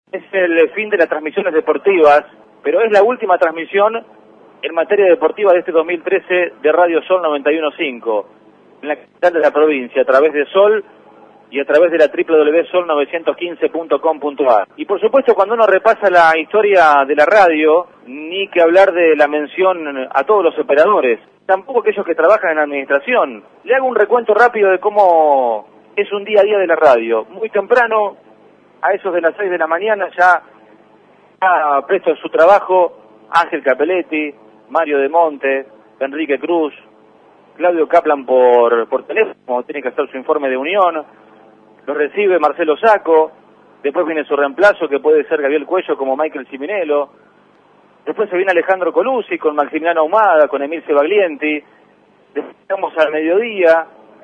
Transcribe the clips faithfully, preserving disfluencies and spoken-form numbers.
Es el fin de las transmisiones deportivas, pero es la última transmisión en materia deportiva de este dos mil trece de Radio Sol noventa y uno punto cinco, en la capital de la provincia, a través de Sol y a través de la doble u doble u doble u punto sol novecientos quince punto com punto a r. Y por supuesto, cuando uno repasa la historia de la radio, ni que hablar de la mención a todos los operadores, tampoco aquellos que trabajan en la administración. Le hago un recuento rápido de cómo es un día a día de la radio. Muy temprano, a esos de las seis de la mañana, ya ha presto su trabajo Ángel Capelletti, Mario de Monte, Enrique Cruz, Claudio Kaplan por, por teléfono, tiene que hacer su informe de unión, lo recibe Marcelo Sacco, después viene su reemplazo, que puede ser Gabriel Cuello como Michael Ciminello, después se viene Alejandro Colucci con Maximiliano Ahumada, con Emil Sebaglienti, después estamos al mediodía,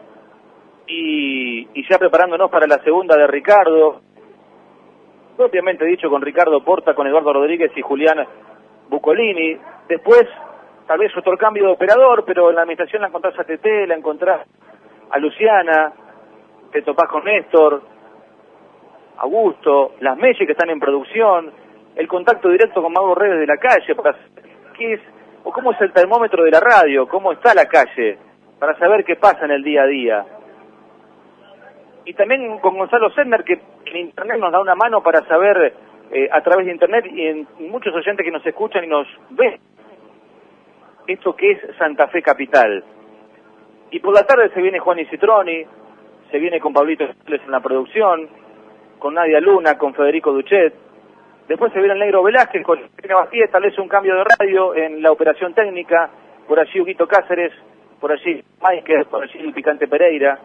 y, y ya preparándonos para la segunda de Ricardo, propiamente dicho con Ricardo Porta, con Eduardo Rodríguez y Julián Bucolini. Después, tal vez otro cambio de operador, pero en la administración la encontrás a Tete, la encontrás a Luciana, te topás con Néstor, Augusto, las Melle que están en producción, el contacto directo con Mauro Redes de la calle, para qué es, o cómo es el termómetro de la radio, cómo está la calle, para saber qué pasa en el día a día. Y también con Gonzalo Sender, que en internet nos da una mano para saber, eh, a través de internet, y en y muchos oyentes que nos escuchan y nos ven, esto que es Santa Fe Capital. Y por la tarde se viene Juan Citroni, se viene con Pablito Esteles en la producción, con Nadia Luna, con Federico Duchet. Después se viene el Negro Velázquez, con Cristina Bastíez, tal vez un cambio de radio en la operación técnica, por allí Huguito Cáceres, por allí Maiker, por allí el Picante Pereira.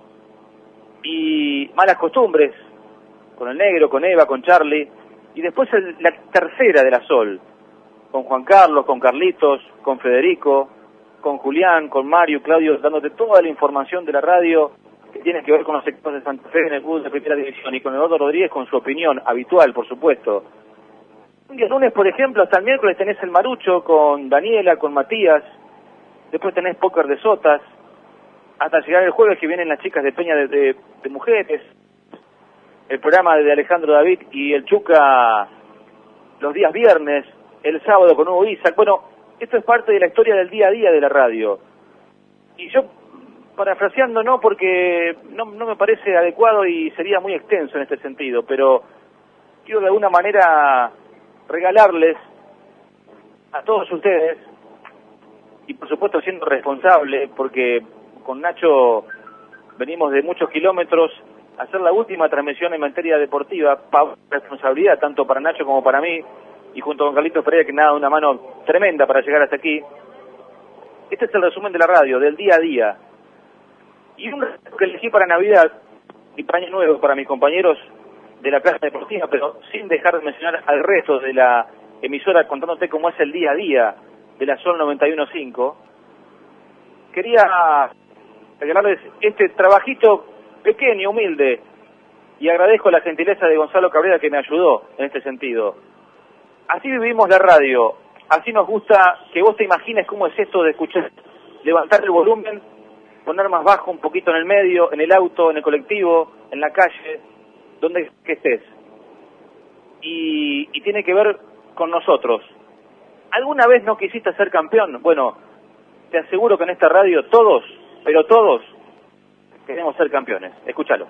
Y malas costumbres, con el Negro, con Eva, con Charlie, y después el, la tercera de la Sol, con Juan Carlos, con Carlitos, con Federico, con Julián, con Mario, Claudio, dándote toda la información de la radio que tiene que ver con los sectores de Santa Fe en el fútbol de primera división, y con Eduardo Rodríguez con su opinión habitual, por supuesto. Un día lunes, por ejemplo, hasta el miércoles tenés el Marucho con Daniela, con Matías, después tenés Póker de Sotas, hasta llegar el jueves que vienen las chicas de Peña de, de, de Mujeres, el programa de Alejandro David y el Chuca los días viernes, el sábado con Hugo Isaac. Bueno, esto es parte de la historia del día a día de la radio. Y yo, parafraseando, no, porque no, no me parece adecuado y sería muy extenso en este sentido, pero quiero de alguna manera regalarles a todos ustedes, y por supuesto siendo responsable, porque con Nacho venimos de muchos kilómetros, a hacer la última transmisión en materia deportiva, pa responsabilidad tanto para Nacho como para mí, y junto con Carlitos Pereira, que me ha dado una mano tremenda para llegar hasta aquí. Este es el resumen de la radio, del día a día. Y un resumen que elegí para Navidad y para Año Nuevo, para mis compañeros de la Plaza Deportiva, pero sin dejar de mencionar al resto de la emisora, contándote cómo es el día a día de la Sol noventa y uno punto cinco. Quería regalarles este trabajito pequeño, humilde, y agradezco la gentileza de Gonzalo Cabrera, que me ayudó en este sentido. Así vivimos la radio, así nos gusta que vos te imagines cómo es esto de escuchar, levantar el volumen, poner más bajo un poquito en el medio, en el auto, en el colectivo, en la calle, donde que estés. Y, y tiene que ver con nosotros. ¿Alguna vez no quisiste ser campeón? Bueno, te aseguro que en esta radio todos, pero todos, queremos ser campeones. Escúchalo.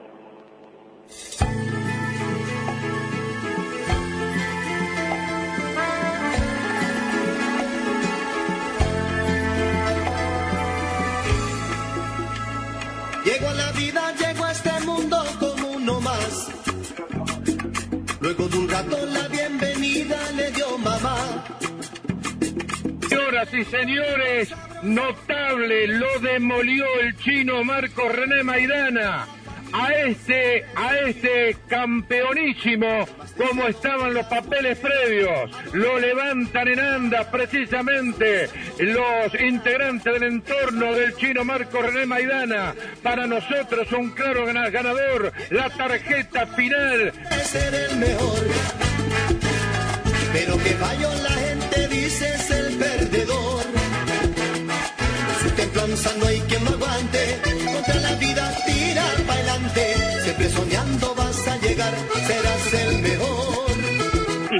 Llego a la vida, llego a este mundo como uno más. Luego de un rato la bienvenida le dio mamá. Señoras y señores, notable, lo demolió el chino Marco René Maidana. A este, a este campeonísimo, como estaban los papeles previos, lo levantan en andas precisamente los integrantes del entorno del chino Marco René Maidana. Para nosotros un claro ganador, la tarjeta final. Ser el mejor, pero que fallo la gente dice es el perdedor. Su templanza no hay quien lo aguante, contra la vida tira para adelante, siempre soñando vas a llegar, serás el mejor.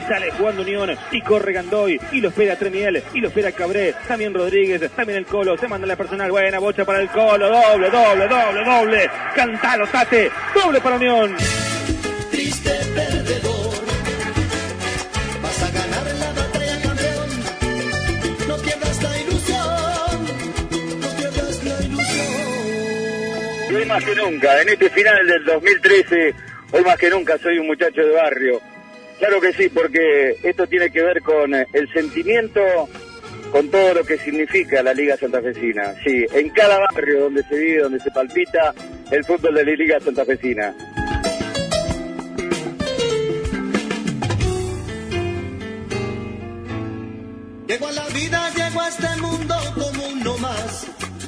sale jugando Unión y corre Gandoy y lo espera Tremiel y lo espera Cabré, también Rodríguez, también el Colo, se manda la personal, buena bocha para el Colo, doble, doble, doble, doble, cantalo Tate, doble para Unión. Triste perdedor, vas a ganar la batalla, campeón. No pierdas la ilusión, no pierdas la ilusión. Y hoy más que nunca, en este final del dos mil trece, hoy más que nunca soy un muchacho de barrio. Claro que sí, porque esto tiene que ver con el sentimiento, con todo lo que significa la Liga Santafesina. Sí, en cada barrio donde se vive, donde se palpita el fútbol de la Liga Santafesina. Llego a la vida, llego a este mundo como uno más.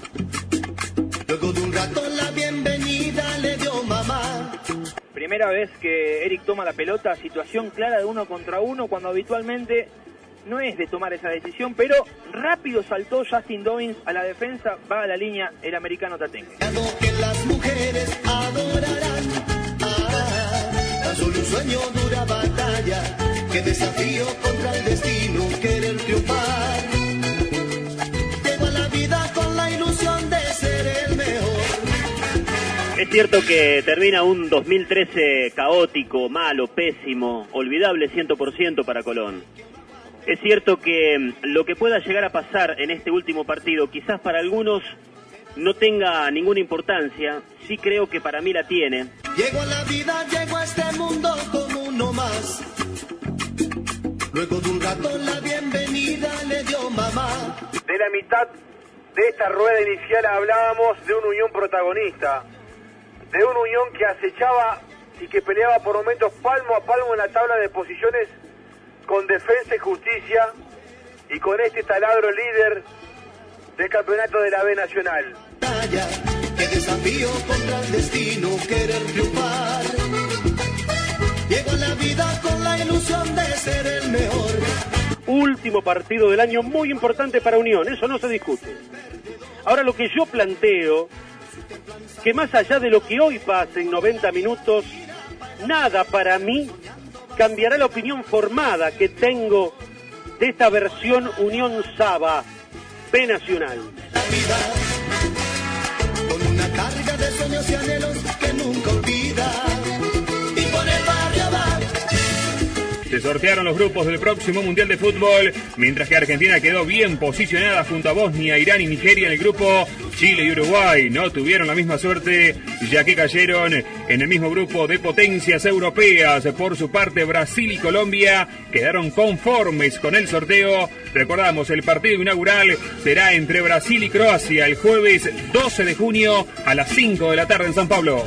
Luego de un rato la bienvenida le dio mamá. Primera vez que Eric toma la pelota, situación clara de uno contra uno, cuando habitualmente no es de tomar esa decisión, pero rápido saltó Justin Dobbins a la defensa, va a la línea el americano Tatengue. Algo que las mujeres adorarán. Ah, tan solo un sueño, dura batalla. Que desafío contra el destino, querer triunfar. Llego a la vida con la ilusión de ser el mejor. Es cierto que termina un dos mil trece caótico, malo, pésimo, olvidable cien por ciento para Colón. Es cierto que lo que pueda llegar a pasar en este último partido, quizás para algunos no tenga ninguna importancia, sí creo que para mí la tiene. Llego a la vida, llego a este mundo como uno más. Luego de un rato la bienvenida le dio mamá. De la mitad de esta rueda inicial hablábamos de una Unión protagonista, de una Unión que acechaba y que peleaba por momentos palmo a palmo en la tabla de posiciones con Defensa y Justicia y con este taladro líder del campeonato de la B Nacional. Que desafío contra el destino, querer triunfar. Llego a la vida con la ilusión de ser el mejor. Último partido del año muy importante para Unión, eso no se discute. Ahora lo que yo planteo, que más allá de lo que hoy pase en noventa minutos, nada para mí cambiará la opinión formada que tengo de esta versión Unión Saba B Nacional. La vida, con una carga de sueños y anhelos que nunca olvida. Y por el barrio va. Se sortearon los grupos del próximo Mundial de Fútbol, mientras que Argentina quedó bien posicionada junto a Bosnia, Irán y Nigeria en el grupo. Chile y Uruguay no tuvieron la misma suerte, ya que cayeron en el mismo grupo de potencias europeas. Por su parte, Brasil y Colombia quedaron conformes con el sorteo. Recordamos, el partido inaugural será entre Brasil y Croacia el jueves doce de junio a las cinco de la tarde en San Pablo.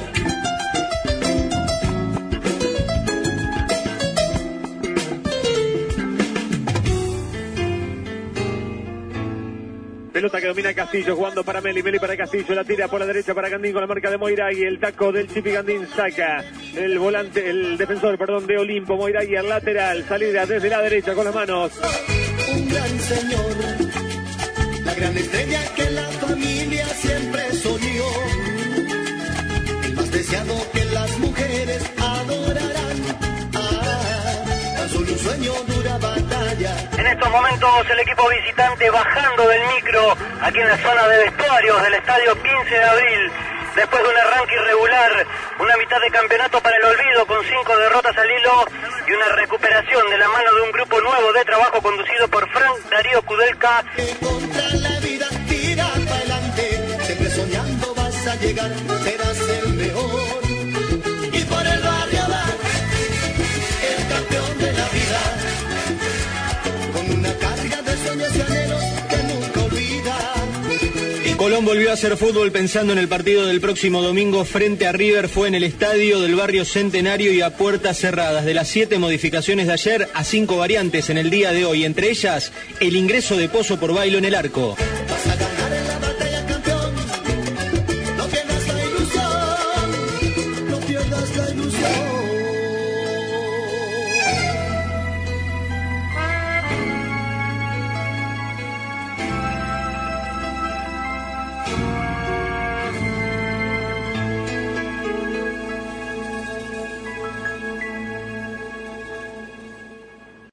Pelota que domina Castillo, jugando para Meli, Meli para Castillo, la tira por la derecha para Gandín con la marca de Moiragui, el taco del Chipi Gandín saca el volante, el defensor, perdón, de Olimpo, Moiragui al lateral, salida desde la derecha con las manos. Un gran señor, la gran estrella que la familia siempre soñó, el más deseado que las mujeres adorarán. Ah, tan solo un sueño, dura batalla. En estos momentos el equipo visitante bajando del micro aquí en la zona de vestuarios del estadio quince de abril, después de un arranque irregular, una mitad de campeonato para el olvido con cinco derrotas al hilo y una recuperación de la mano de un grupo nuevo de trabajo conducido por Frank Darío Kudelka. Contra la vida, tira para adelante, siempre soñando vas a llegar, serás el mejor. Y por el barrio va el campeón de la vida, con una carga de sueños y anhelos que nunca olvida. Colón volvió a hacer fútbol pensando en el partido del próximo domingo frente a River. Fue en el estadio del barrio Centenario y a puertas cerradas. De las siete modificaciones de ayer a cinco variantes en el día de hoy, entre ellas el ingreso de Pozo por Bailo en el arco.